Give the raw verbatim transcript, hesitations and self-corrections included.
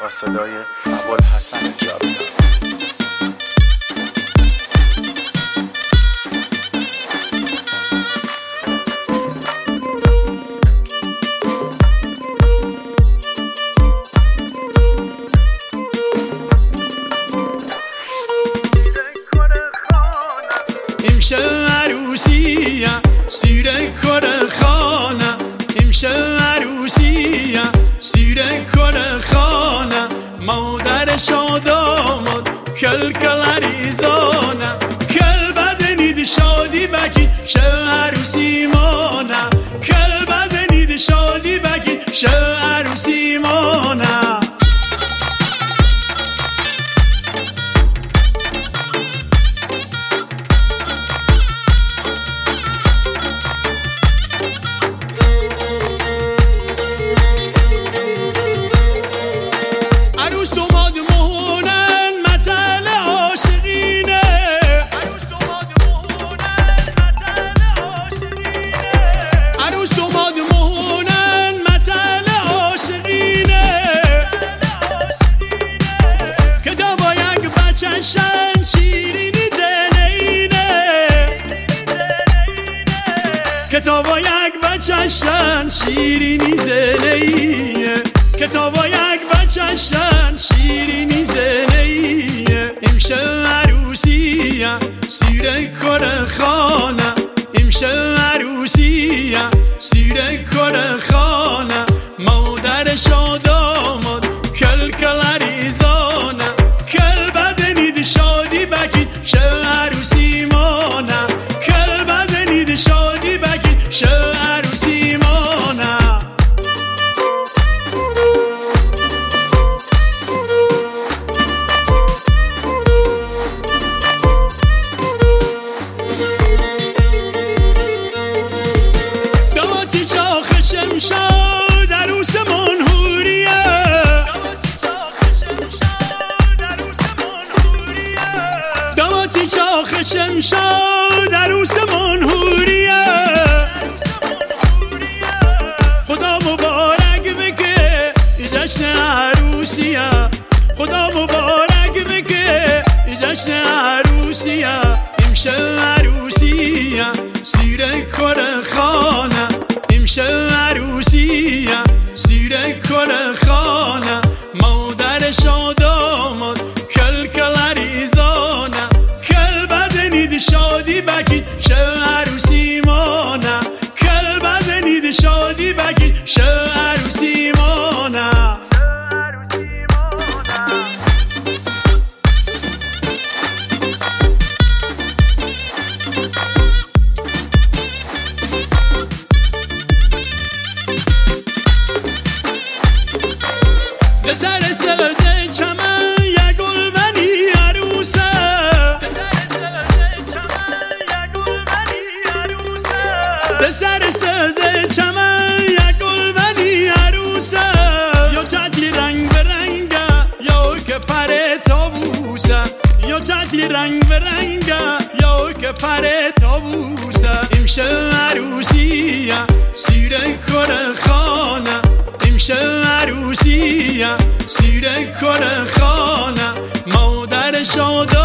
با صدای ابوالحسن جاویدان. امشب عروسیه سیر کار خانه، امشب عروسیه سیر کار خانه، مادر شاد آمد کل کل عریزانه، کل بدنید شادی بکی شب عروسی مانه، کل بدنید شادی بکی شب عروسی مانه. کتاب یک بچه‌شن شیرینی زنینه، کتاب یک بچه‌شن شیرینی زنینه. امشب عروسیه سیر کار خانه، امشب عروسیه سیر کار خانه، مادر شاد آمد کل کل عریزانه، کل بدنید شادی بکی شب عروسی مانه، کل بدنید شادی بکی شب عروسی مانه. داماتی چاخ شمشاد عروس منهوریه، داماتی چاخ شمشاد عروس منهوریه، خدا مبارک بکه جشن عروسیه، خدا مبارک بکه جشن عروسیه. امشب عروسیه سیر کار خانه، امشب عروسیه سیر کار خانه، مادر شاد آمد کل کل عریزانه، کل بدنید شادی بکی شب عروسی مانه، کل بدنید شادی بکی شب عروسی مانه. دسر سبز چمن یک گلبنی عروسه، دسر سبز چمن یک گلبنی عروسه، یا چتلی رنگ برنگه یا که پر تابوسه، یا چتلی رنگ برنگه یا که پر تابوسه. امشب عروسیه سیر کار خانه، امشب عروسیه سیر کار خانه، مادر شاد